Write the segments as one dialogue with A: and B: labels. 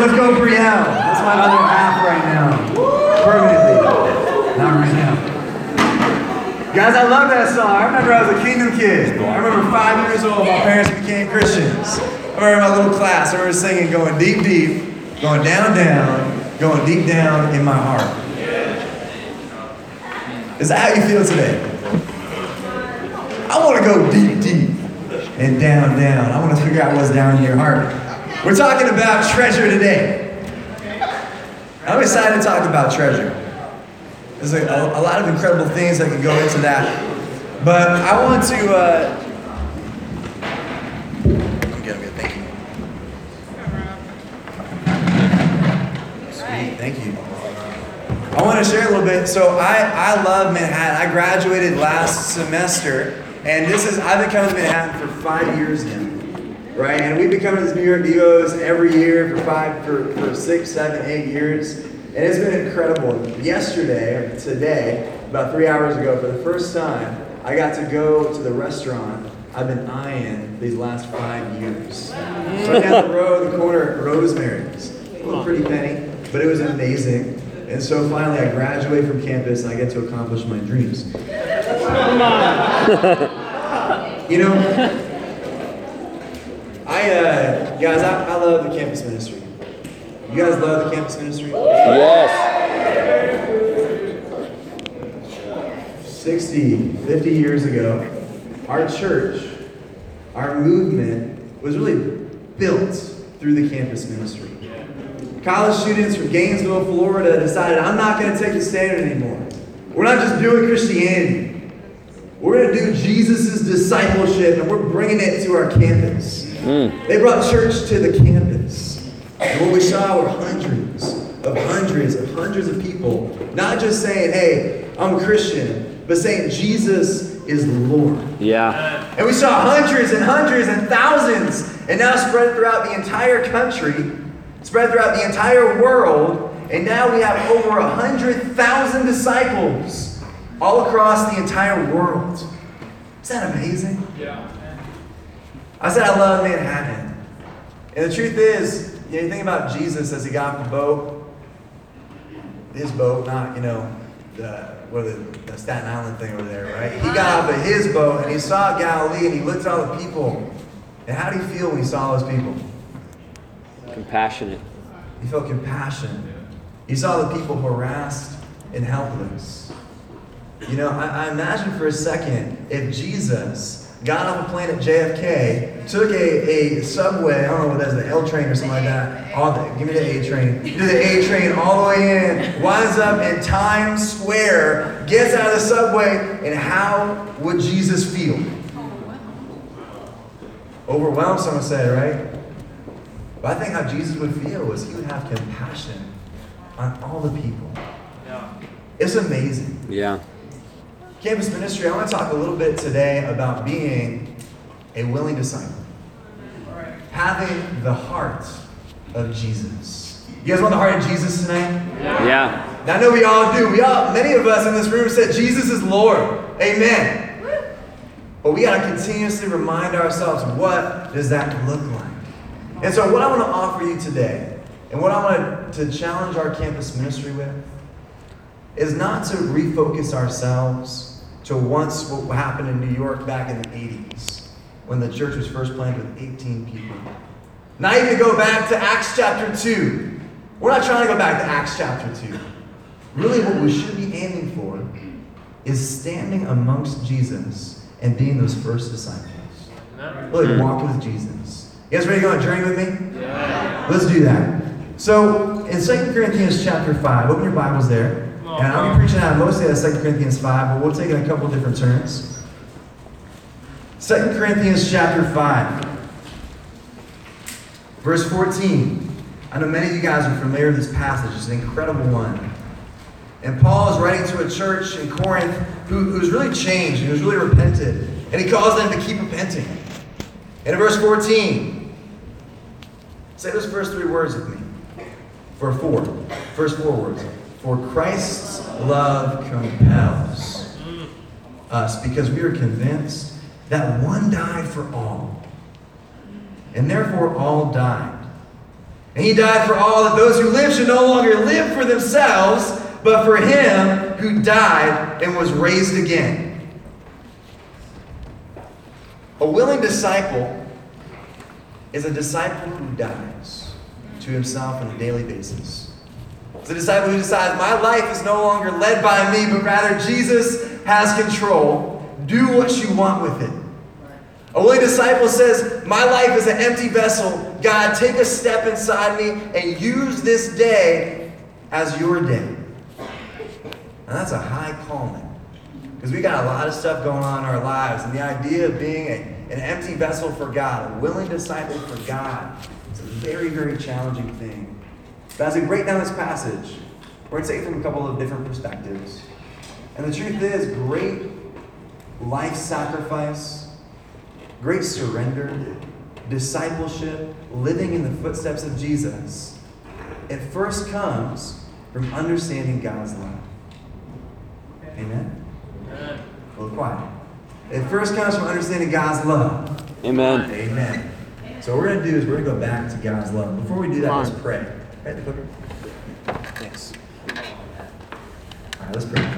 A: let's go Brielle. That's my other half right now. Permanently. Not right now. Guys, I love that song. I remember I was a Kingdom kid. I remember 5 years old, my parents became Christians. I remember my little class, I remember singing, going deep, deep, going down, down, going deep down in my heart. Is that how you feel today? I want to go deep, deep and down, down. I want to figure out what's down in your heart. We're talking about treasure today. I'm excited to talk about treasure. There's a lot of incredible things that can go into that. But I want to... I'm good, thank you. Sweet, thank you. I want to share a little bit. So I love Manhattan. I graduated last semester, and I've been coming to Manhattan for 5 years now, right? And we've been coming to this New York Devos every year for 6, 7, 8 years, and it's been incredible. Today, about 3 hours ago, for the first time, I got to go to the restaurant I've been eyeing these last 5 years. Right down the road, the corner at Rosemary's. A little pretty penny, but it was amazing. And so finally I graduate from campus and I get to accomplish my dreams. You know, guys, I love the campus ministry. You guys love the campus ministry?
B: Yes.
A: 60, 50 years ago, our church, our movement was really built through the campus ministry. College students from Gainesville, Florida decided, I'm not going to take the standard anymore. We're not just doing Christianity. We're going to do Jesus' discipleship, and we're bringing it to our campus. They brought church to the campus. And what we saw were hundreds of people, not just saying, hey, I'm a Christian, but saying Jesus is Lord.
B: Yeah.
A: And we saw hundreds and thousands, and now spread throughout the entire country, spread throughout the entire world, and now we have over 100,000 disciples all across the entire world. Is that amazing?
C: Yeah.
A: I said I love Manhattan. And the truth is, you think about Jesus as he got off the boat, his boat, not, the Staten Island thing over there, right? He got off of his boat and he saw Galilee and he looked at all the people. And how did he feel when he saw those people?
B: Compassionate.
A: He felt compassion. He saw the people harassed and helpless. I imagine for a second if Jesus got off a plane at JFK, took a subway, I don't know what that is, the L train or something like that. Give me the A train. Do the A train all the way in, winds up in Times Square, gets out of the subway, and how would Jesus feel? Overwhelmed, someone said, right? But I think how Jesus would feel was he would have compassion on all the people.
C: Yeah.
A: It's amazing.
B: Yeah.
A: Campus ministry, I want to talk a little bit today about being a willing disciple. Having the heart of Jesus. You guys want the heart of Jesus tonight?
B: Yeah.
A: Now, I know we all do. Many of us in this room said Jesus is Lord. Amen. But we got to continuously remind ourselves, what does that look like? And so what I want to offer you today, and what I want to challenge our campus ministry with, is not to refocus ourselves to what happened in New York back in the 80s, when the church was first planted with 18 people. Not even to go back to Acts chapter 2. We're not trying to go back to Acts chapter 2. Really what we should be aiming for is standing amongst Jesus and being those first disciples. Really walking with Jesus. You guys ready to go on a journey with me?
C: Yeah.
A: Let's do that. So, in 2 Corinthians chapter 5, open your Bibles there. And I'll be preaching out mostly out of 2 Corinthians 5, but we'll take it a couple different turns. 2 Corinthians chapter 5, verse 14. I know many of you guys are familiar with this passage. It's an incredible one. And Paul is writing to a church in Corinth who's really changed, who's really repented. And he calls them to keep repenting. And in verse 14, say those first 3 words with me. First 4 words. For Christ's love compels us, because we are convinced that one died for all, and therefore all died. And he died for all, that those who live should no longer live for themselves, but for him who died and was raised again. A willing disciple is a disciple who dies to himself on a daily basis. It's a disciple who decides, my life is no longer led by me, but rather Jesus has control. Do what you want with it. A willing disciple says, my life is an empty vessel. God, take a step inside me and use this day as your day. And that's a high calling. Because we got a lot of stuff going on in our lives. And the idea of being an empty vessel for God, a willing disciple for God, it's a very, very challenging thing. But as we break down this passage, we're going to take it from a couple of different perspectives. And the truth is, great life sacrifice, great surrender, discipleship, living in the footsteps of Jesus, it first comes from understanding God's love. Amen? A little quiet. It first comes from understanding God's love.
B: Amen.
A: Amen. So what we're going to do is we're going to go back to God's love. Before we do that, let's pray. Right, the clicker? Thanks. All right, let's pray.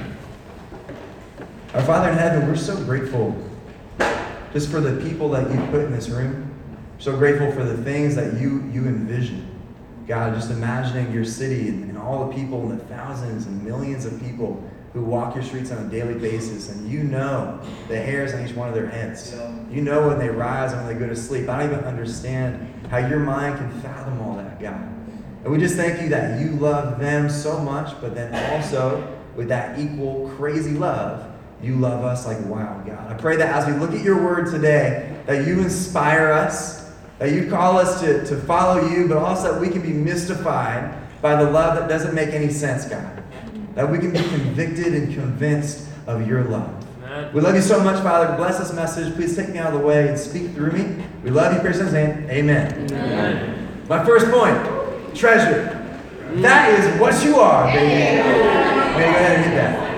A: Our Father in heaven, we're so grateful just for the people that you put in this room. So grateful for the things that you envision. God, just imagining your city and all the people and the thousands and millions of people who walk your streets on a daily basis, and you know the hairs on each one of their heads. You know when they rise and when they go to sleep. I don't even understand how your mind can fathom all that, God. And we just thank you that you love them so much, but then also with that equal crazy love, you love us like wow, God. I pray that as we look at your word today, that you inspire us, that you call us to follow you, but also that we can be mystified by the love that doesn't make any sense, God. That we can be convicted and convinced of your love. Amen. We love you so much, Father. Bless this message. Please take me out of the way and speak through me. We love you, in Christ's name. Amen. Amen. My first point, treasure. That is what you are, baby. Go ahead and hit that.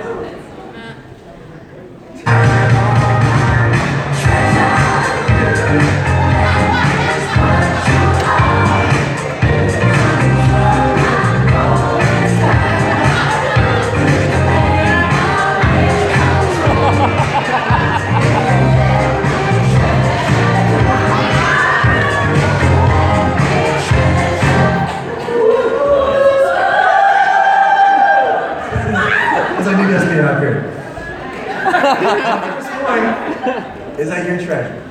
A: First point is that you're treasure.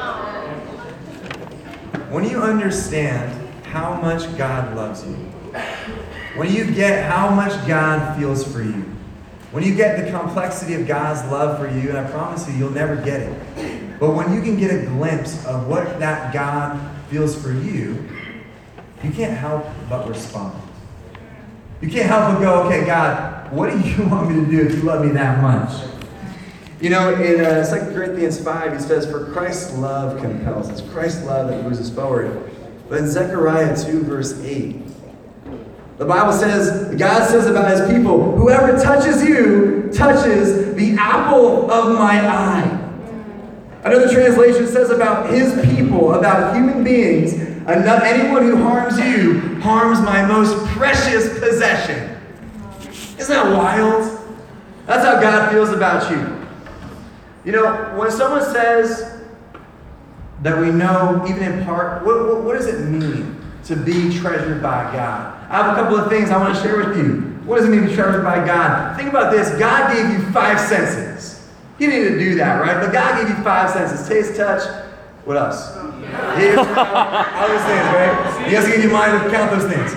A: When you understand how much God loves you, when you get how much God feels for you, when you get the complexity of God's love for you, and I promise you, you'll never get it. But when you can get a glimpse of what that God feels for you, you can't help but respond. You can't help but go, okay, God, what do you want me to do if you love me that much? You know, in 2 Corinthians 5, he says, for Christ's love compels us. Christ's love that moves us forward. But in Zechariah 2, verse 8, the Bible says, God says about his people, whoever touches you touches the apple of my eye. Another translation says about his people, about human beings, anyone who harms you harms my most precious possession. Isn't that wild? That's how God feels about you. You know, when someone says that we know, even in part, what does it mean to be treasured by God? I have a couple of things I want to share with you. What does it mean to be treasured by God? Think about this. God gave you 5 senses. He didn't do that, right? But God gave you 5 senses. Taste, touch, what else? Hear, all those things, right? He doesn't give you mind to count those things.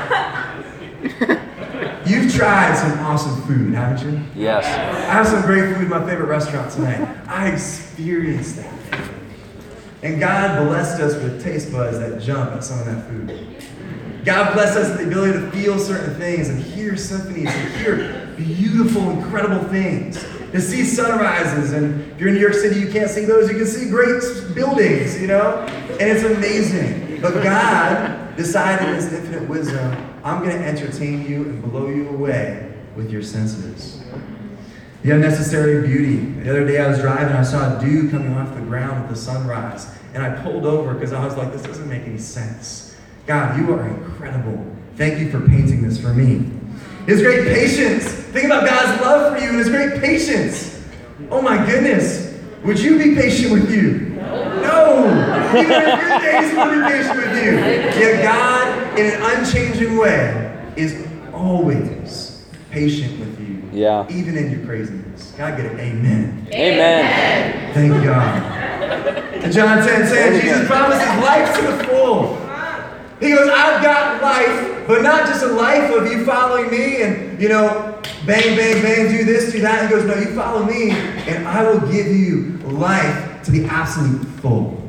A: You've tried some awesome food, haven't you?
B: Yes.
A: I have some great food in my favorite restaurant tonight. I experienced that. And God blessed us with taste buds that jump at some of that food. God blessed us with the ability to feel certain things and hear symphonies and hear beautiful, incredible things. To see sunrises, and if you're in New York City, you can't see those. You can see great buildings, you know? And it's amazing. But God decided in his infinite wisdom, I'm going to entertain you and blow you away with your senses. The unnecessary beauty. The other day I was driving, I saw dew coming off the ground with the sunrise. And I pulled over because I was like, this doesn't make any sense. God, you are incredible. Thank you for painting this for me. His great patience. Think about God's love for you and his great patience. Oh my goodness. Would you be patient with you? No. Even in good days, he will be patient with you. Yet God, in an unchanging way, is always patient with you.
B: Yeah.
A: Even in your craziness. God, get it. Amen.
B: Amen.
A: Thank God. In John 10:10, Jesus promises life to the full. He goes, I've got life, but not just a life of you following me and, bang, bang, bang, do this, do that. He goes, no, you follow me, and I will give you life to the absolute full.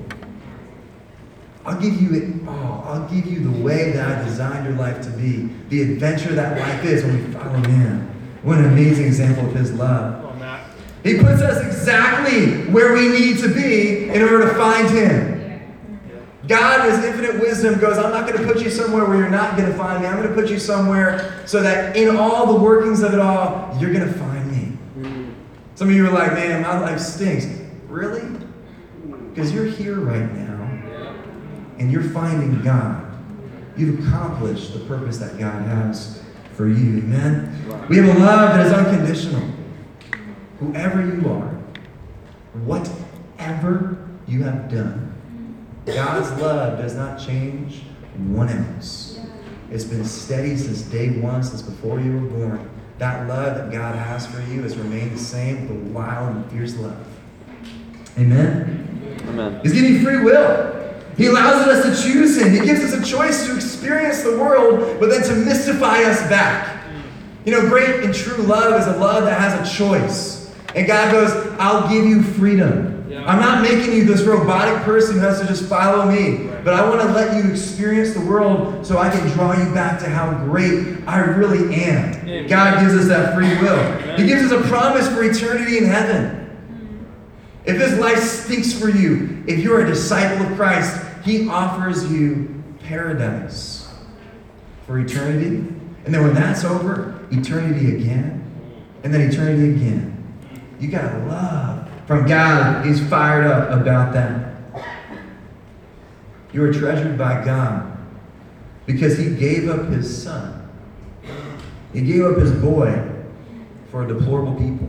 A: I'll give you it all. I'll give you the way that I designed your life to be, the adventure that life is when we follow him. What an amazing example of his love. He puts us exactly where we need to be in order to find him. God, in his infinite wisdom, goes, I'm not going to put you somewhere where you're not going to find me. I'm going to put you somewhere so that in all the workings of it all, you're going to find me. Some of you are like, man, my life stinks. Really? Because you're here right now, and you're finding God. You've accomplished the purpose that God has for you. Amen? We have a love that is unconditional. Whoever you are, whatever you have done, God's love does not change 1 ounce. It's been steady since day one, since before you were born. That love that God has for you has remained the same with a wild and fierce love. Amen?
B: Amen.
A: He's giving you free will. He allows us to choose him. He gives us a choice to experience the world, but then to mystify us back. Great and true love is a love that has a choice. And God goes, I'll give you freedom. I'm not making you this robotic person who has to just follow me, but I want to let you experience the world so I can draw you back to how great I really am. God gives us that free will. He gives us a promise for eternity in heaven. If this life stinks for you, if you're a disciple of Christ, he offers you paradise for eternity. And then when that's over, eternity again, and then eternity again. You got love from God. He's fired up about that. You are treasured by God because he gave up his son. He gave up his boy for a deplorable people.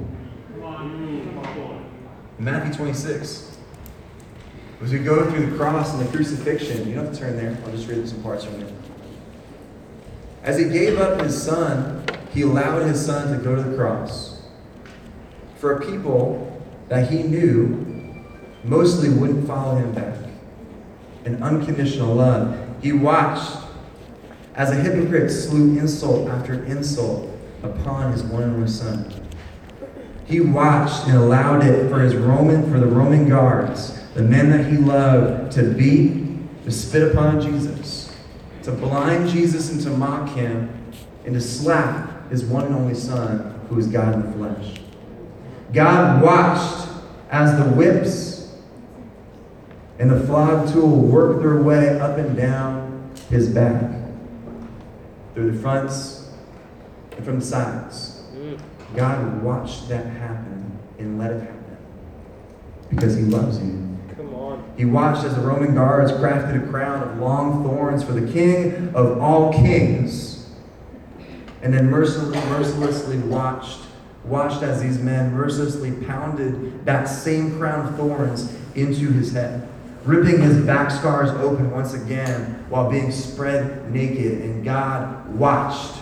A: In Matthew 26, as we go through the cross and the crucifixion, you don't have to turn there. I'll just read some parts from there. As he gave up his son, he allowed his son to go to the cross for a people that he knew mostly wouldn't follow him back. An unconditional love. He watched as a hypocrite slew insult after insult upon his one and only son. He watched and allowed it for the Roman guards, the men that he loved, to beat, to spit upon Jesus, to blind Jesus and to mock him, and to slap his one and only son, who is God in the flesh. God watched as the whips and the flog tool worked their way up and down his back, through the fronts and from the sides. God watched that happen and let it happen because he loves you.
C: Come on.
A: He watched as the Roman guards crafted a crown of long thorns for the King of all kings, and then mercilessly watched as these men mercilessly pounded that same crown of thorns into his head, ripping his back scars open once again while being spread naked. And God watched.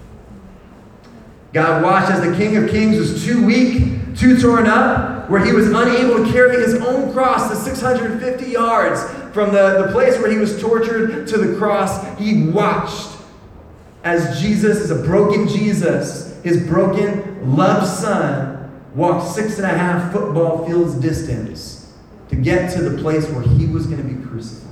A: God watched as the King of Kings was too weak, too torn up, where he was unable to carry his own cross the 650 yards from the place where he was tortured to the cross. He watched as Jesus, as a broken Jesus, his broken, loved son, walked 6.5 football fields distance to get to the place where he was going to be crucified.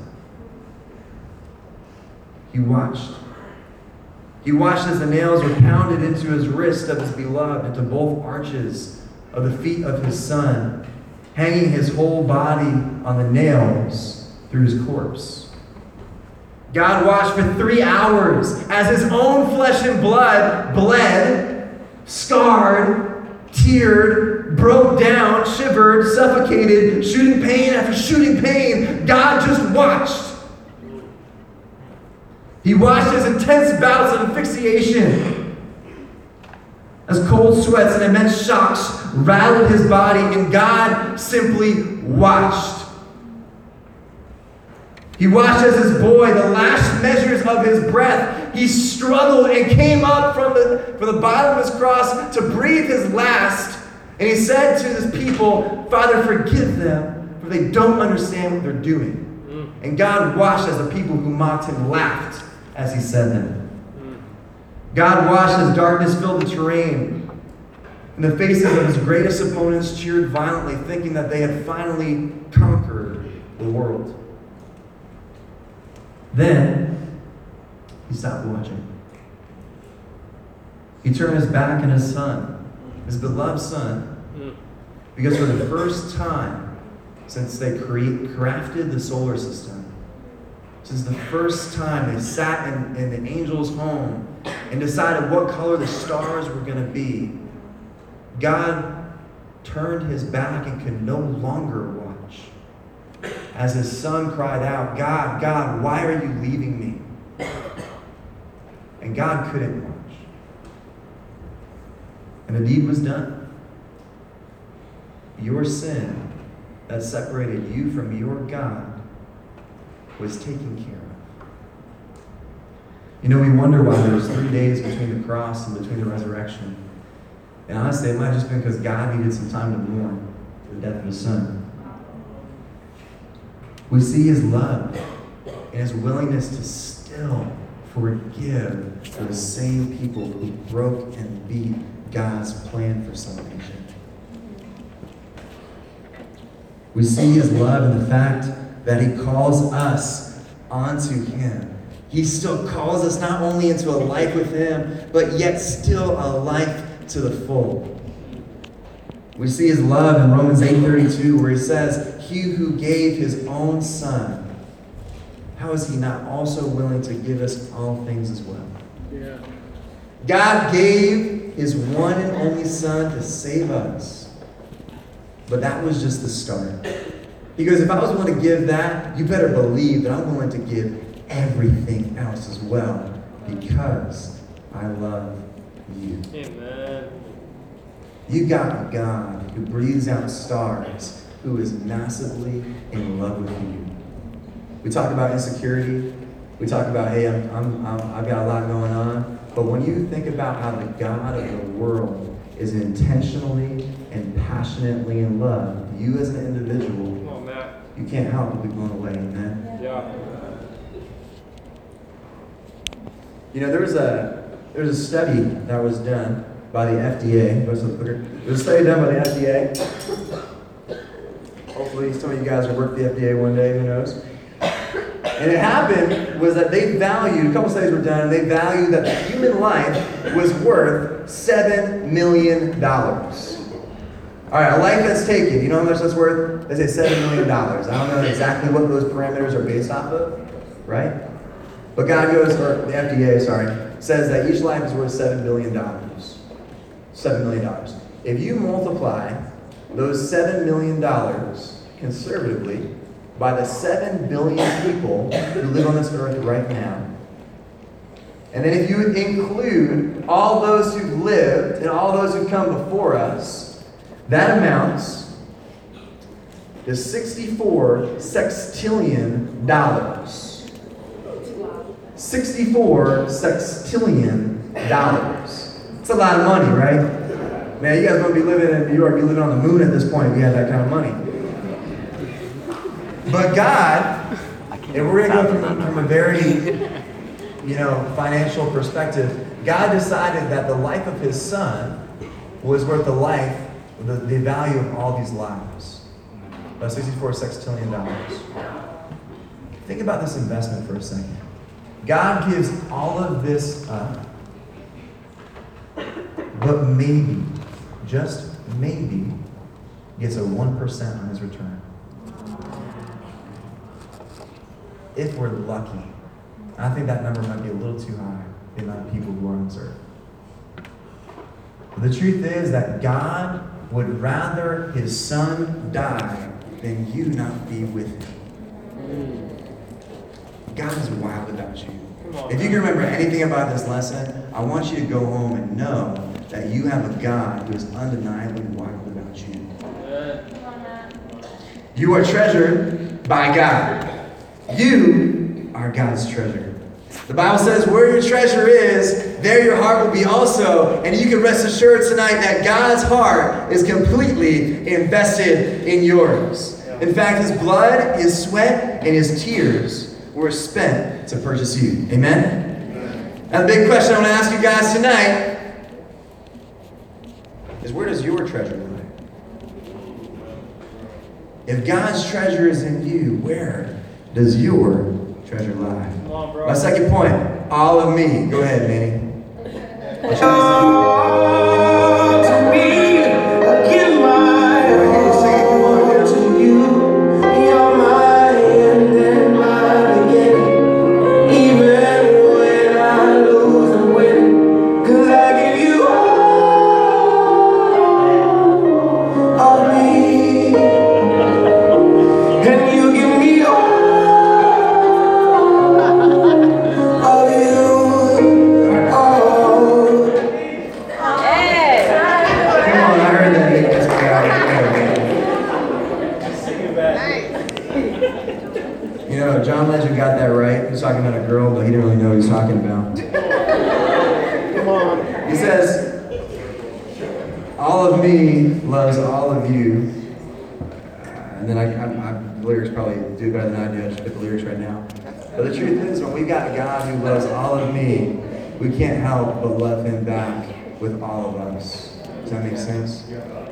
A: He watched. He watched as the nails were pounded into his wrist of his beloved, into both arches of the feet of his son, hanging his whole body on the nails through his corpse. God watched for 3 hours as his own flesh and blood bled, scarred, teared, broke down, shivered, suffocated, shooting pain after shooting pain. God just watched. He watched as intense bouts of asphyxiation, as cold sweats and immense shocks rattled his body, and God simply watched. He watched as his boy, the last measures of his breath, he struggled and came up from the bottom of his cross to breathe his last. And he said to his people, Father, forgive them, for they don't understand what they're doing. And God watched as the people who mocked him laughed as he said them. God watched as darkness filled the terrain, and the faces of his greatest opponents cheered violently, thinking that they had finally conquered the world. Then he stopped watching. He turned his back on his son, his beloved son, because for the first time since they crafted the solar system, since the first time they sat in the angel's home and decided what color the stars were going to be, God turned his back and could no longer watch. As his son cried out, God, God, why are you leaving me? And God couldn't watch. And the deed was done. Your sin that separated you from your God was taken care of. You know, we wonder why there was 3 days between the cross and between the resurrection. And honestly, it might have just been because God needed some time to mourn the death of his son. We see his love and his willingness to still forgive for the same people who broke and beat God's plan for salvation. We see his love in the fact that he calls us onto him. He still calls us not only into a life with him, but yet still a life to the full. We see his love in Romans 8:32, where he says, he who gave his own son, how is he not also willing to give us all things as well? Yeah. God gave his one and only son to save us. But that was just the start. Because if I was willing to give that, you better believe that I'm willing to give everything else as well, because I love you.
B: Amen.
A: You got a God who breathes out stars, who is massively in love with you. We talk about insecurity. We talk about, hey, I've got a lot going on. But when you think about how the God of the world is intentionally and passionately in love, you as an individual, you can't help but be blown away. Amen?
B: Yeah. You
A: know, there's a study that was done by the FDA. There's a study done by the FDA. Hopefully some of you guys will work the FDA one day, who knows? And it happened was that they valued, a couple studies were done, and they valued that the human life was worth $7 million. All right, a life that's taken, you know how much that's worth? They say $7 million. I don't know exactly what those parameters are based off of, right? But God goes, or the FDA, says that each life is worth $7 billion. $7 million. If you multiply those $7 million conservatively by the 7 billion people who live on this earth right now, and then if you include all those who've lived and all those who've come before us, that amounts to $64 sextillion. $64 sextillion. It's a lot of money, right? Man, you guys wouldn't be living in New York. You're living on the moon at this point if you had that kind of money. But God, and we're going to go from a very, financial perspective, God decided that the life of his son was worth the life, the value of all these lives. About $64 sextillion. Think about this investment for a second. God gives all of this up, but maybe, just maybe, gets a 1% on his return. If we're lucky. I think that number might be a little too high, the amount of people who are on this earth. But the truth is that God would rather his son die than you not be with him. God is wild about you. If you can remember anything about this lesson, I want you to go home and know that you have a God who is undeniably wild about you. You are treasured by God. You are God's treasure. The Bible says where your treasure is, there your heart will be also. And you can rest assured tonight that God's heart is completely invested in yours. In fact, his blood, his sweat, and his tears were spent to purchase you. Amen? Now the big question I want to ask you guys tonight is, where does your treasure lie? If God's treasure is in you, where does your treasure lie?
B: Come on, bro.
A: My second point, all of me. Go ahead, Manny. John Legend got that right. He was talking about a girl, but he didn't really know what he was talking about.
B: Come on.
A: He says, all of me loves all of you. And then the lyrics probably do better than I do. I just put the lyrics right now. But the truth is, when we got a God who loves all of me, we can't help but love him back with all of us. Does that make sense?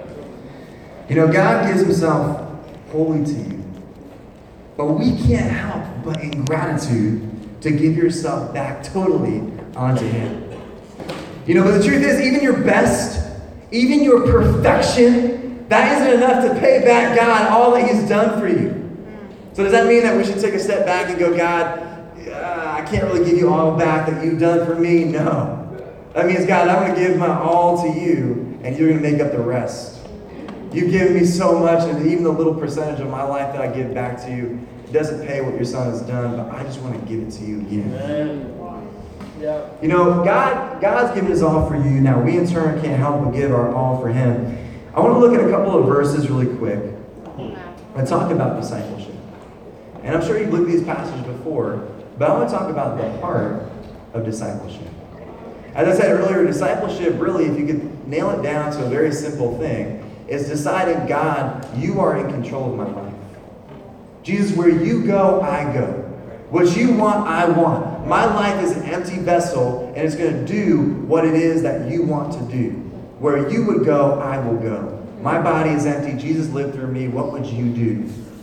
A: You know, God gives himself wholly to you. But we can't help but in gratitude to give yourself back totally onto him. You know, but the truth is, even your best, even your perfection, that isn't enough to pay back God all that he's done for you. So does that mean that we should take a step back and go, God, I can't really give you all back that you've done for me? No. That means, God, I'm going to give my all to you, and you're going to make up the rest. You've given me so much, and even the little percentage of my life that I give back to you, it doesn't pay what your son has done, but I just want to give it to you again.
B: Amen. Yeah.
A: You know, God's given his all for you. Now, we in turn can't help but give our all for him. I want to look at a couple of verses really quick and talk about discipleship. And I'm sure you've looked at these passages before, but I want to talk about the heart of discipleship. As I said earlier, discipleship really, if you could nail it down to a very simple thing, is deciding, God, you are in control of my life. Jesus, where you go, I go. What you want, I want. My life is an empty vessel, and it's going to do what it is that you want to do. Where you would go, I will go. My body is empty. Jesus lived through me. What would you do?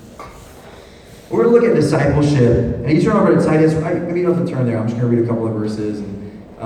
A: We're going to look at discipleship. And you turn over to Titus. Maybe you don't have to turn there. I'm just going to read a couple of verses, and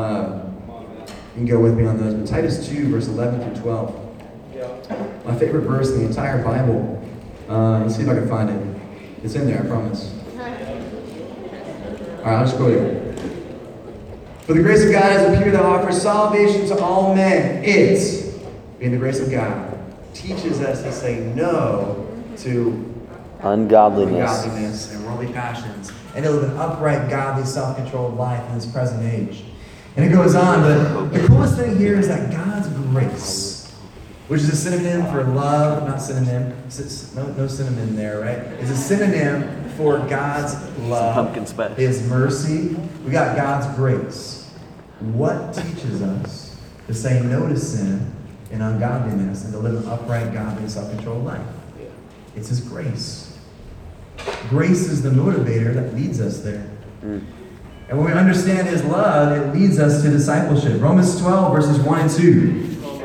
A: you can go with me on those. But Titus 2, verse 11 through 12. My favorite verse in the entire Bible. Let's see if I can find it. It's in there, I promise. All right, I'll just quote it. For the grace of God has appeared that offers salvation to all men. It, being the grace of God, teaches us to say no to ungodliness and worldly passions, and to live an upright, godly, self-controlled life in this present age. And it goes on, but the coolest thing here is that God's grace, which is a synonym for love, not synonym, no synonym there, right? It's a synonym for God's love, his mercy. We got God's grace. What teaches us to say no to sin and ungodliness and to live an upright, godly, self-controlled life? It's his grace. Grace is the motivator that leads us there. And when we understand his love, it leads us to discipleship. Romans 12, verses 1 and 2.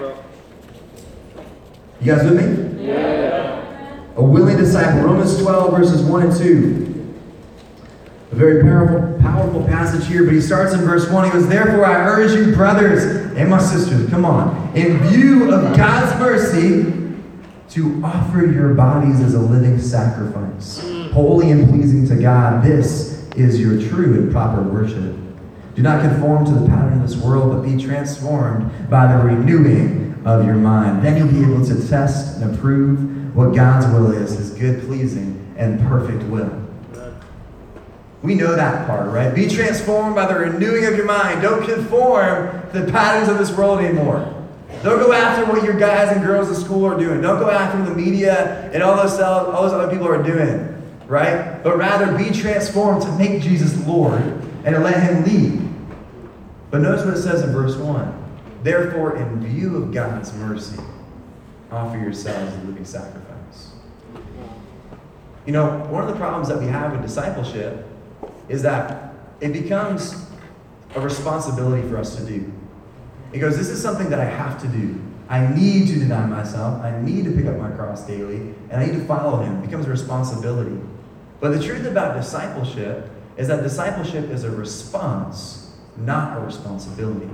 A: You guys with me? Yeah. A willing disciple. Romans 12, verses 1 and 2. A very powerful passage here, but he starts in verse 1. He goes, therefore I urge you, brothers and my sisters, come on, in view of God's mercy, to offer your bodies as a living sacrifice, holy and pleasing to God. This is your true and proper worship. Do not conform to the pattern of this world, but be transformed by the renewing of your mind. Then you'll be able to test and approve what God's will is, his good, pleasing, and perfect will. We know that part, right? Be transformed by the renewing of your mind. Don't conform to the patterns of this world anymore. Don't go after what your guys and girls at school are doing. Don't go after the media and all those other people are doing, right? But rather be transformed to make Jesus Lord and to let him lead. But notice what it says in verse 1. Therefore, in view of God's mercy, offer yourselves a living sacrifice. You know, one of the problems that we have with discipleship is that it becomes a responsibility for us to do. It goes, this is something that I have to do. I need to deny myself. I need to pick up my cross daily. And I need to follow him. It becomes a responsibility. But the truth about discipleship is that discipleship is a response, not a responsibility.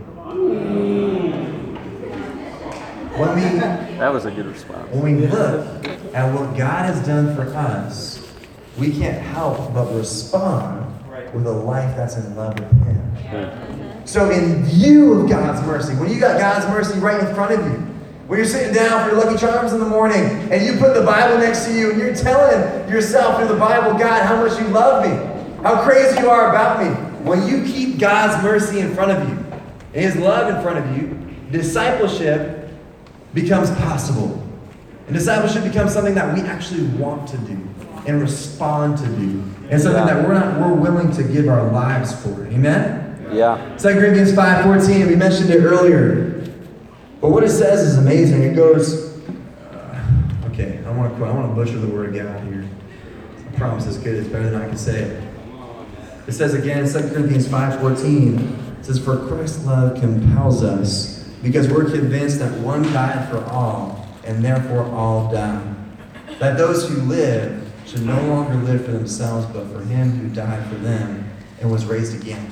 C: That was a good response.
A: When we look at what God has done for us, we can't help but respond with a life that's in love with him. So in view of God's mercy, when you got God's mercy right in front of you, when you're sitting down for your Lucky Charms in the morning and you put the Bible next to you and you're telling yourself through the Bible, God, how much you love me, how crazy you are about me. When you keep God's mercy in front of you and his love in front of you, discipleship becomes possible. And discipleship becomes something that we actually want to do and respond to do. And something that we're willing to give our lives for. Amen?
C: Yeah.
A: 2 Corinthians 5:14, we mentioned it earlier. But what it says is amazing. It goes, okay, I want to butcher the word of God here. I promise it's good. It's better than I can say it. It says again, 2 Corinthians 5:14, it says, for Christ's love compels us, because we're convinced that one died for all, and therefore all died. That those who live should no longer live for themselves, but for him who died for them and was raised again.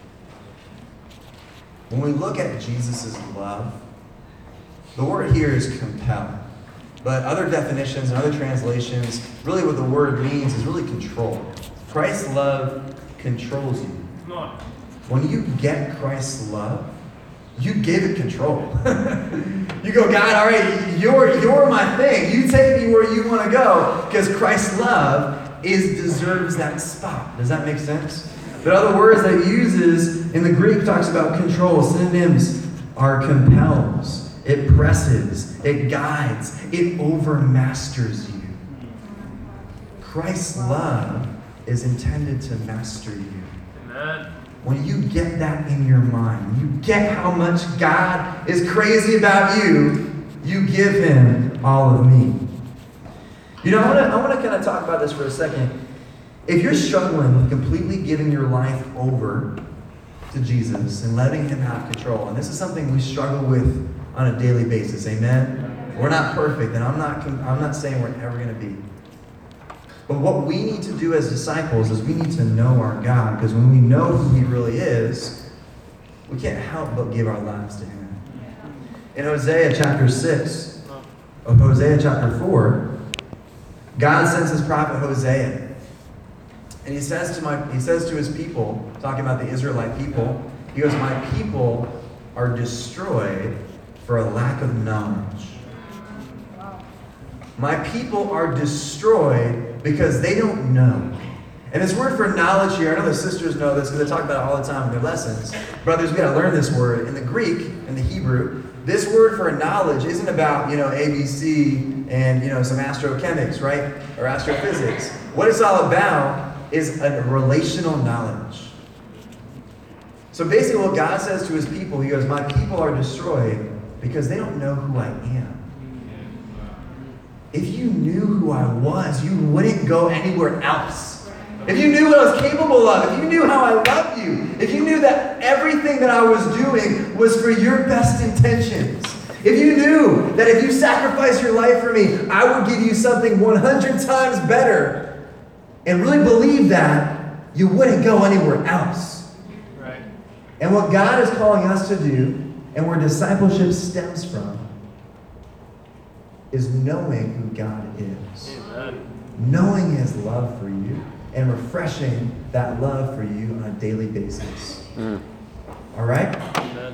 A: When we look at Jesus' love, the word here is compel. But other definitions and other translations, really what the word means is really control. Christ's love controls you. When you get Christ's love, you give it control. You go, God, all right, you're my thing. You take me where you want to go, because Christ's love deserves that spot. Does that make sense? But other words that it uses in the Greek talks about control. Synonyms are compels, it presses, it guides, it overmasters you. Christ's love is intended to master you.
D: Amen.
A: When you get that in your mind, when you get how much God is crazy about you, you give him all of me. You know, I want to kind of talk about this for a second. If you're struggling with completely giving your life over to Jesus and letting him have control, and this is something we struggle with on a daily basis, amen? We're not perfect, and I'm not saying we're ever going to be. But what we need to do as disciples is we need to know our God, because when we know who he really is, we can't help but give our lives to him. In Hosea chapter 6, of Hosea chapter 4, God sends his prophet Hosea. And he says to his people, talking about the Israelite people, he goes, my people are destroyed for a lack of knowledge. My people are destroyed because they don't know. And this word for knowledge here, I know the sisters know this because they talk about it all the time in their lessons. Brothers, we got to learn this word. In the Greek, in the Hebrew, this word for knowledge isn't about, ABC and, some astrochemics, right? Or astrophysics. What it's all about is a relational knowledge. So basically what God says to his people, he goes, my people are destroyed because they don't know who I am. If you knew who I was, you wouldn't go anywhere else. If you knew what I was capable of, if you knew how I loved you, if you knew that everything that I was doing was for your best intentions, if you knew that if you sacrificed your life for me, I would give you something 100 times better, and really believe that, you wouldn't go anywhere else.
D: Right.
A: And what God is calling us to do, and where discipleship stems from, is knowing who God is.
D: Amen.
A: Knowing his love for you and refreshing that love for you on a daily basis. All right?
D: Amen.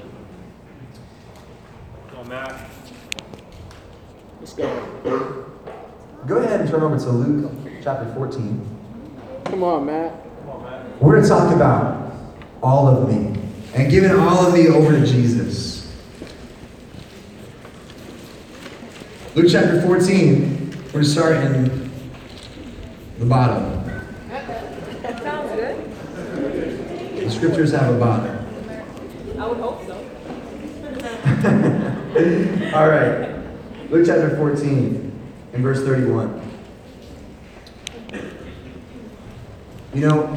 D: Go, Matt.
B: Let's go.
A: Go ahead and turn over to Luke chapter 14.
B: Come on, Matt.
D: Come on, Matt.
A: We're going to talk about all of me and giving all of me over to Jesus. Luke chapter 14, we're going to start in the bottom.
C: Sounds good.
A: The scriptures have a bottom.
C: I would hope so.
A: All right. Luke chapter 14 and verse 31. You know,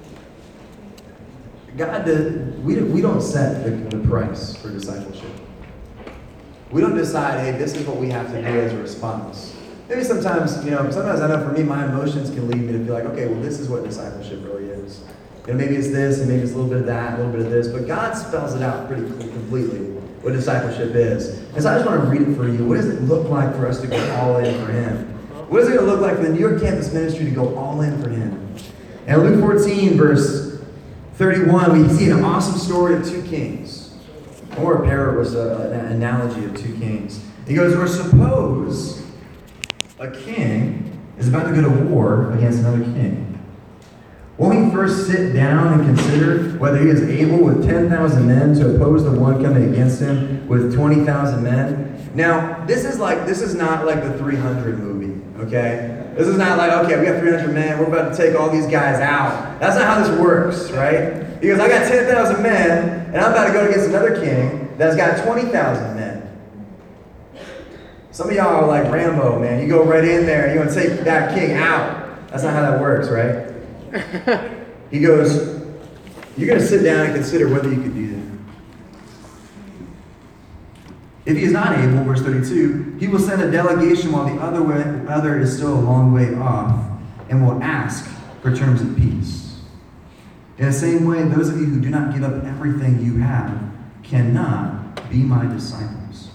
A: God did, we don't set the price for discipleship. We don't decide, hey, this is what we have to do as a response. Maybe sometimes, sometimes I know for me, my emotions can lead me to feel like, okay, well, this is what discipleship really is. Maybe it's this, and maybe it's a little bit of that, a little bit of this, but God spells it out pretty completely, what discipleship is. And so I just want to read it for you. What does it look like for us to go all in for Him? What is it going to look like for the New York Campus Ministry to go all in for Him? And Luke 14, verse 31, we see an awesome story of two kings. Or a parable was an analogy of two kings. He goes, or suppose a king is about to go to war against another king. Won't he first sit down and consider whether he is able with 10,000 men to oppose the one coming against him with 20,000 men? Now, this is not like the 300 movie, okay? This is not like, okay, we got 300 men, we're about to take all these guys out. That's not how this works, right? He goes, I got 10,000 men, and I'm about to go against another king that's got 20,000 men. Some of y'all are like Rambo, man. You go right in there, and you're going to take that king out. That's not how that works, right? He goes, you're going to sit down and consider whether you could do that. If he is not able, verse 32, he will send a delegation while the other is still a long way off and will ask for terms of peace. In the same way, those of you who do not give up everything you have cannot be my disciples.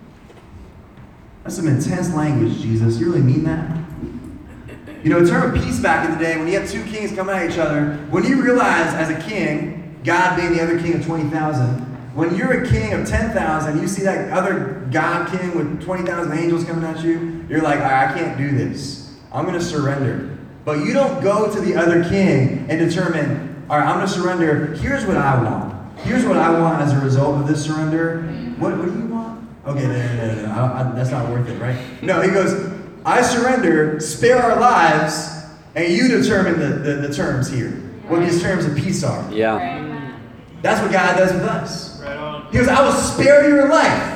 A: That's some intense language, Jesus. You really mean that? A term of peace back in the day, when you have two kings coming at each other, when you realize as a king, God being the other king of 20,000, when you're a king of 10,000, you see that other God king with 20,000 angels coming at you, you're like, I can't do this. I'm going to surrender. But you don't go to the other king and determine, all right, I'm going to surrender. Here's what I want. Here's what I want as a result of this surrender. What do you want? Okay, no. That's not worth it, right? No, he goes, I surrender, spare our lives, and you determine the terms here. What these terms of peace are.
B: Yeah.
A: That's what God does with us.
D: Right on.
A: He goes, I will spare your life.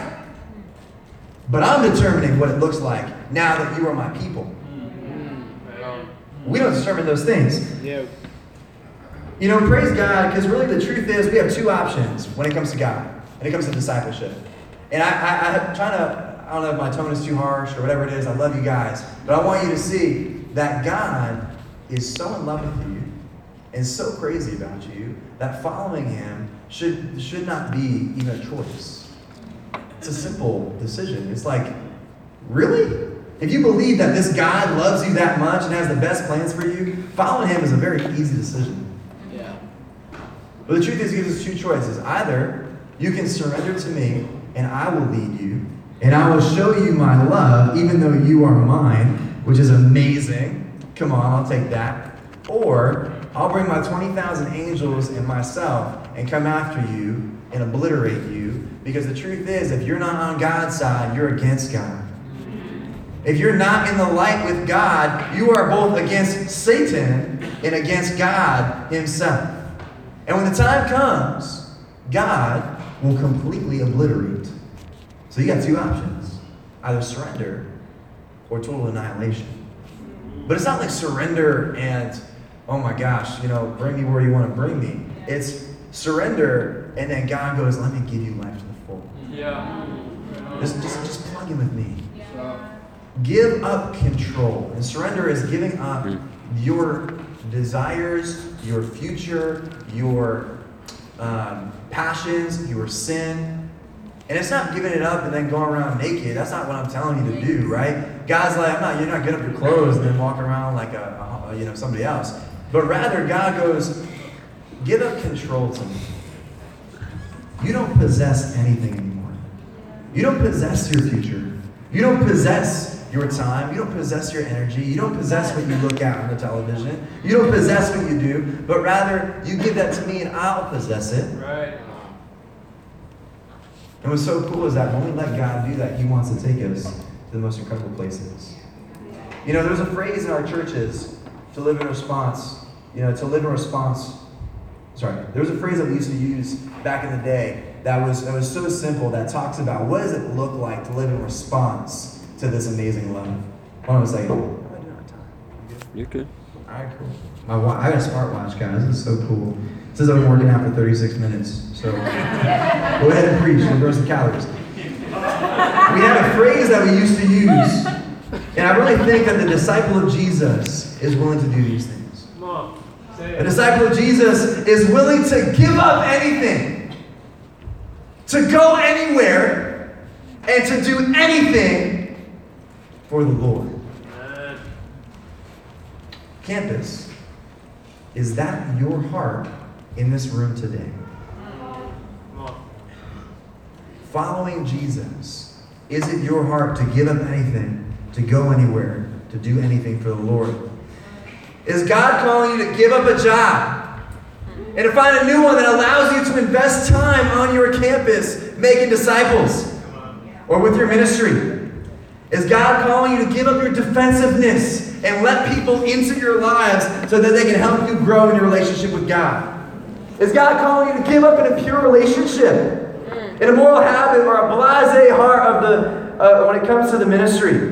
A: But I'm determining what it looks like now that you are my people.
D: Right on.
A: We don't determine those things.
D: Yeah.
A: Praise God, because really the truth is we have two options when it comes to God, when it comes to discipleship. And I'm trying to, I don't know if my tone is too harsh or whatever it is. I love you guys. But I want you to see that God is so in love with you and so crazy about you that following Him should not be even a choice. It's a simple decision. It's like, really? If you believe that this God loves you that much and has the best plans for you, following Him is a very easy decision.
D: Yeah.
A: But the truth is, He gives us two choices. Either you can surrender to me and I will lead you, and I will show you my love even though you are mine, which is amazing. Come on, I'll take that. Or I'll bring my 20,000 angels and myself and come after you and obliterate you, because the truth is, if you're not on God's side, you're against God. If you're not in the light with God, you are both against Satan and against God Himself. And when the time comes, God will completely obliterate. So you got two options. Either surrender or total annihilation. But it's not like surrender and, oh my gosh, bring me where you want to bring me. It's surrender and then God goes, let me give you life to the full.
D: Yeah.
A: Just plug in with me. Give up control. And surrender is giving up your desires, your future, your passions, your sin. And it's not giving it up and then going around naked. That's not what I'm telling you to do, right? God's like, you're not giving up your clothes and then walking around like somebody else. But rather, God goes, give up control to me. You don't possess anything anymore. You don't possess your future. You don't possess your time. You don't possess your energy. You don't possess what you look at on the television. You don't possess what you do, but rather you give that to me and I'll possess it.
D: Right.
A: And what's so cool is that when we let God do that, He wants to take us to the most incredible places. You know, there's a phrase in our churches to live in response. There was a phrase that we used to use back in the day that was so simple that talks about what does it look like to live in response to this amazing love. Hold on a second. How am I doing on time?
B: You're good.
A: All right, cool. I got a smartwatch, guys. This is so cool. It says I've been working out for 36 minutes. So go ahead and preach and burn some calories. We had a phrase that we used to use, and I really think that the disciple of Jesus is willing to do these things.
D: Come on. Say
A: A
D: it.
A: disciple of Jesus is willing to give up anything, to go anywhere, and to do anything for the Lord.
D: Amen.
A: Campus, is that your heart in this room today?
D: Come on.
A: Following Jesus, is it your heart to give up anything, to go anywhere, to do anything for the Lord? Is God calling you to give up a job and to find a new one that allows you to invest time on your campus making disciples or with your ministry? Is God calling you to give up your defensiveness and let people into your lives so that they can help you grow in your relationship with God? Is God calling you to give up an impure relationship, an immoral habit, or a blasé heart of when it comes to the ministry?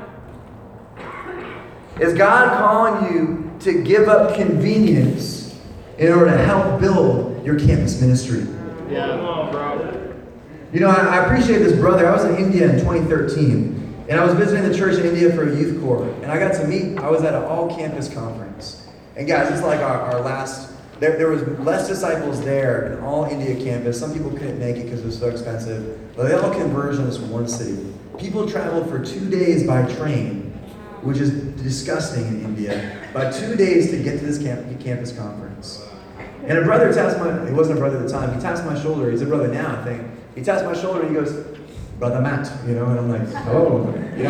A: Is God calling you to give up convenience in order to help build your campus ministry?
D: Yeah. Come on, bro.
A: You know, I appreciate this brother. I was in India in 2013, and I was visiting the church in India for a youth corps, and I was at an all-campus conference. And guys, it's like our last, there was less disciples there in all India campus. Some people couldn't make it because it was so expensive, but they all converged in this one city. People traveled for 2 days by train, which is disgusting in India, by 2 days to get to this campus conference. And a brother he wasn't a brother at the time, he tapped my shoulder. He's a brother now, I think. He taps my shoulder and he goes, "Brother Matt," and I'm like, "Oh,"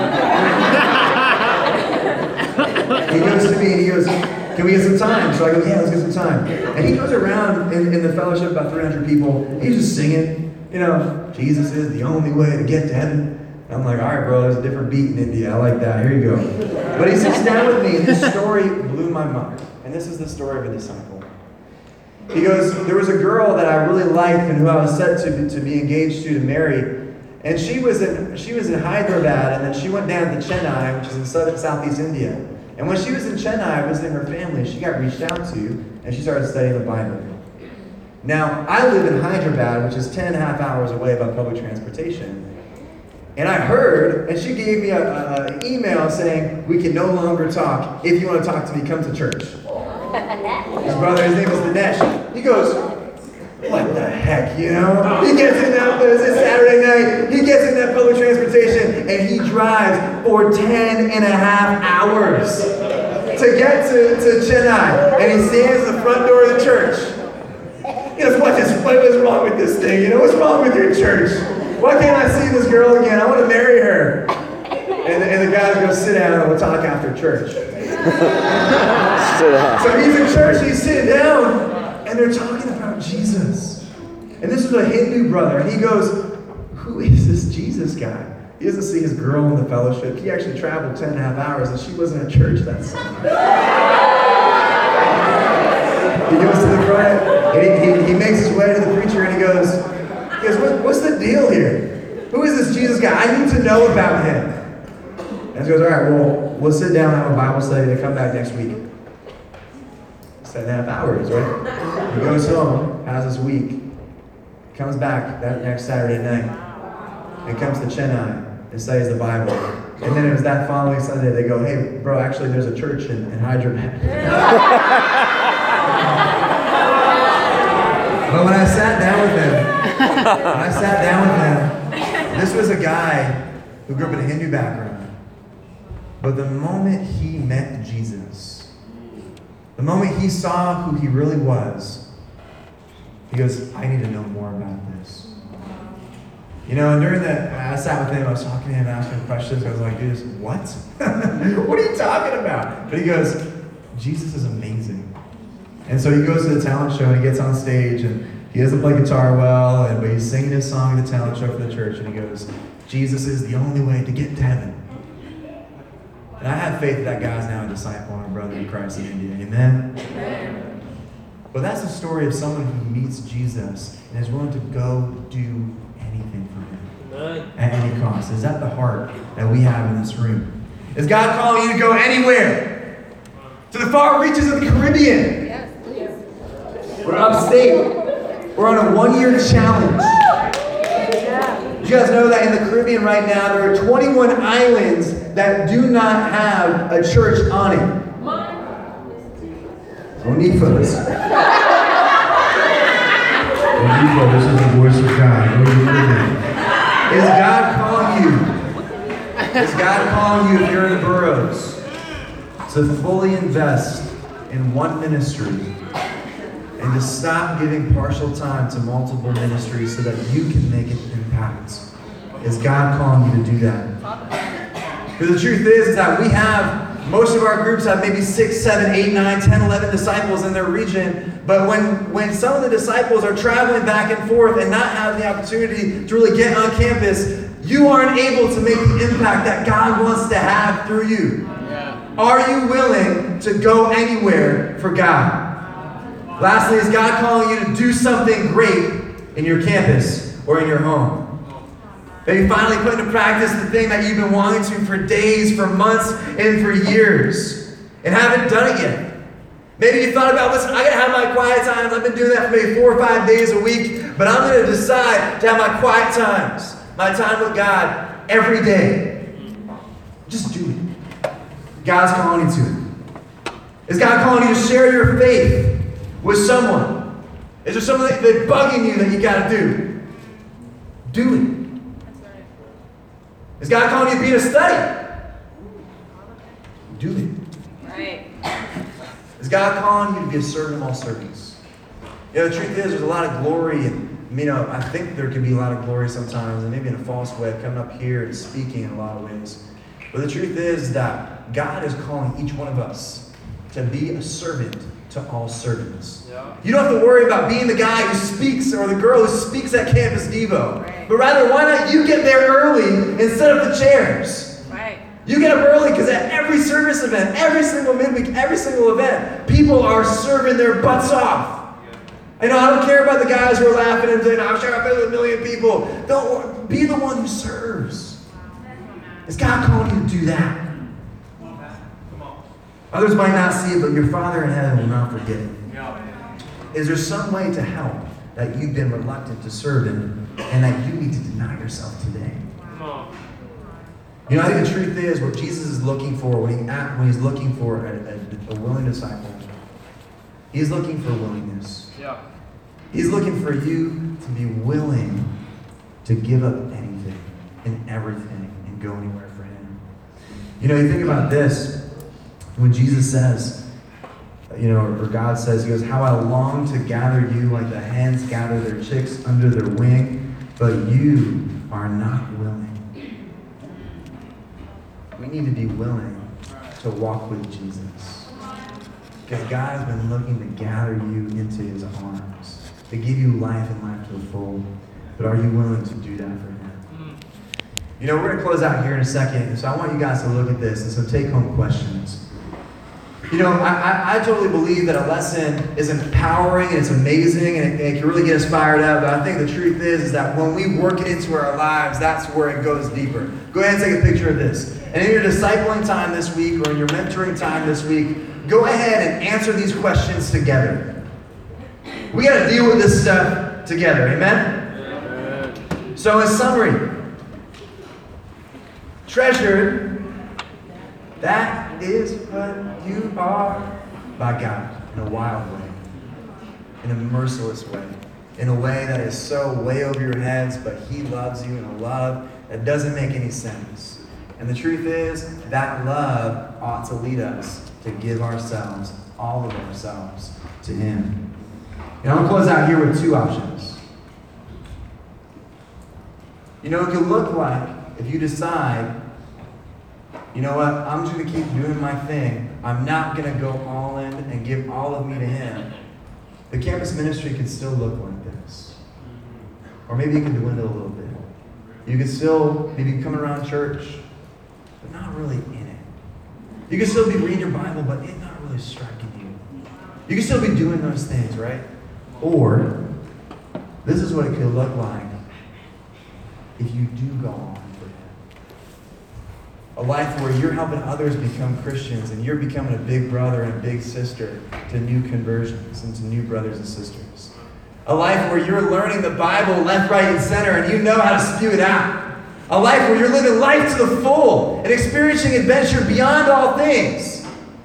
A: He goes to me and he goes, "Can we get some time?" So I go, "Yeah, let's get some time." And he goes around in the fellowship, about 300 people. He's just singing, Jesus is the only way to get to heaven. I'm like, "All right, bro, there's a different beat in India. I like that. Here you go." But he sits down with me, and this story blew my mind. And this is the story of a disciple. He goes, "There was a girl that I really liked and who I was set to be engaged to marry. And she was in Hyderabad, and then she went down to Chennai, which is in southeast India. And when she was in Chennai visiting her family, she got reached out to, and she started studying the Bible. Now, I live in Hyderabad, which is 10.5 hours away by public transportation. And I heard, and she gave me an email saying, "We can no longer talk. If you want to talk to me, come to church." His brother, his name is Dinesh. He goes, "What the heck, He gets in that, it's Saturday night, he gets in that public transportation, and he drives for 10.5 hours to get to Chennai. And he stands at the front door of the church. He goes, what is wrong with this thing? What's wrong with your church? Why can't I see this girl again? I want to marry her." And the guys go, "Sit down and we'll talk after church." So he's in church, he's sitting down, and they're talking about Jesus. And this is a Hindu brother, and he goes, "Who is this Jesus guy?" He doesn't see his girl in the fellowship. He actually traveled 10.5 hours, and she wasn't at church that Sunday. He goes to the front, and he makes his way to the preacher, and he goes, "What's the deal here? Who is this Jesus guy? I need to know about him." And he goes, "All right, well, we'll sit down and have a Bible study and come back next week." 7.5 hours, right? He goes home, has this week, comes back that next Saturday night, and comes to Chennai and studies the Bible. And then it was that following Sunday, they go, "Hey, bro, actually there's a church in Hyderabad." But when I sat down with him, this was a guy who grew up in a Hindu background. But the moment he met Jesus, the moment he saw who he really was, he goes, "I need to know more about this." And during that, as sat with him, I was talking to him, asking him questions. I was like, dude, what? What are you talking about? But he goes, Jesus is amazing. And so he goes to the talent show and he gets on stage and he doesn't play guitar well, but he's singing his song at the talent show for the church and he goes, Jesus is the only way to get to heaven. And I have faith that guy's now a disciple and a brother in Christ in India. Amen? Amen. But that's the story of someone who meets Jesus and is willing to go do anything for him at any cost. Is that the heart that we have in this room? Is God calling you to go anywhere? To the far reaches of the Caribbean?
C: Yes, please.
A: We're upstate. We're on a 1-year challenge. Did you guys know that in the Caribbean right now, there are 21 islands that do not have a church on it? Onifa. This is the voice of God. Is God calling you? Is God calling you if you're in the boroughs to fully invest in one ministry and to stop giving partial time to multiple ministries so that you can make an impact? Is God calling you to do that? Because the truth is that we have, most of our groups have maybe 6, 7, 8, 9, 10, 11 disciples in their region. But when some of the disciples are traveling back and forth and not having the opportunity to really get on campus, you aren't able to make the impact that God wants to have through you. Yeah. Are you willing to go anywhere for God? Lastly, is God calling you to do something great in your campus or in your home? Maybe finally put into practice the thing that you've been wanting to for days, for months, and for years, and haven't done it yet. Maybe you thought about, listen, I gotta have my quiet times. I've been doing that for maybe 4 or 5 days a week, but I'm gonna decide to have my quiet times, my time with God every day. Just do it. God's calling you to it. Is God calling you to share your faith with someone? Is there something that's bugging you that you gotta do? Do it. Is God calling you to be in a study? Do it.
C: Right.
A: Is God calling you to be a servant of all servants? You know, the truth is, there's a lot of glory, and I think there can be a lot of glory sometimes, and maybe in a false way, coming up here and speaking in a lot of ways. But the truth is that God is calling each one of us to be a servant to all servants. Yeah. You don't have to worry about being the guy who speaks or the girl who speaks at Campus Devo. Right. But rather, why not you get there early and set up the chairs?
C: Right.
A: You get up early because at every service event, every single midweek, every single event, people are serving their butts off. I don't care about the guys who are laughing and saying, I'm sure I've been with 1 million people. Don't be the one who serves. Is God calling you to do that? Others might not see it, but your Father in heaven will not forget it. Is there some way to help that you've been reluctant to serve in and that you need to deny yourself today? I think the truth is what Jesus is looking for when he's looking for a willing disciple, he's looking for willingness. Yeah. He's looking for you to be willing to give up anything and everything and go anywhere for him. You think about this. When Jesus says, or God says, he goes, how I long to gather you like the hens gather their chicks under their wing, but you are not willing. We need to be willing to walk with Jesus. Because God has been looking to gather you into his arms, to give you life and life to the full. But are you willing to do that for him? We're going to close out here in a second, so I want you guys to look at this and some take-home questions. I totally believe that a lesson is empowering and it's amazing and it can really get us fired up. But I think the truth is that when we work it into our lives, that's where it goes deeper. Go ahead and take a picture of this. And in your discipling time this week or in your mentoring time this week, go ahead and answer these questions together. We got to deal with this stuff together. Amen? So in summary, treasured, that is what you are by God in a wild way, in a merciless way, in a way that is so way over your heads, but he loves you in a love that doesn't make any sense. And the truth is, that love ought to lead us to give ourselves, all of ourselves, to him. And I'm going to close out here with 2 options. You know, it could look like if you decide, you know what, I'm just going to keep doing my thing. I'm not going to go all in and give all of me to Him. The campus ministry could still look like this. Or maybe it could dwindle a little bit. You could still maybe come around church, but not really in it. You could still be reading your Bible, but it's not really striking you. You could still be doing those things, right? Or, this is what it could look like if you do go on for Him. A life where you're helping others become Christians and you're becoming a big brother and a big sister to new conversions and to new brothers and sisters. A life where you're learning the Bible left, right, and center and you know how to spew it out. A life where you're living life to the full and experiencing adventure beyond all things.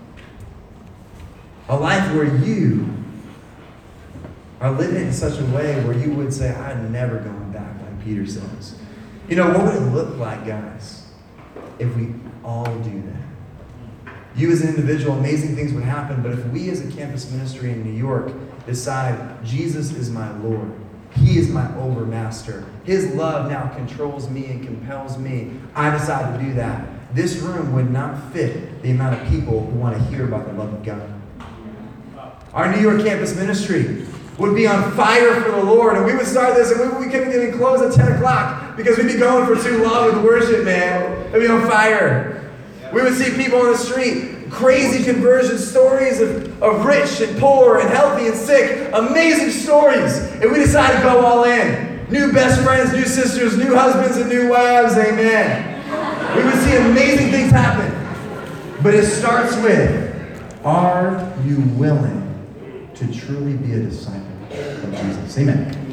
A: A life where you are living in such a way where you would say, I'm never going back, like Peter says. You know, what would it look like, guys, if we all do that? You as an individual, amazing things would happen, but if we as a campus ministry in New York decide, Jesus is my Lord, He is my overmaster, His love now controls me and compels me, I decide to do that, this room would not fit the amount of people who want to hear about the love of God. Our New York campus ministry would be on fire for the Lord, and we would start this, and we couldn't even close at 10 o'clock because we'd be going for too long with worship, man. It'd be on fire. We would see people on the street, crazy conversion stories of rich and poor and healthy and sick, amazing stories, and we decided to go all in. New best friends, new sisters, new husbands, and new wives, amen. We would see amazing things happen. But it starts with, are you willing to truly be a disciple of Jesus? Amen.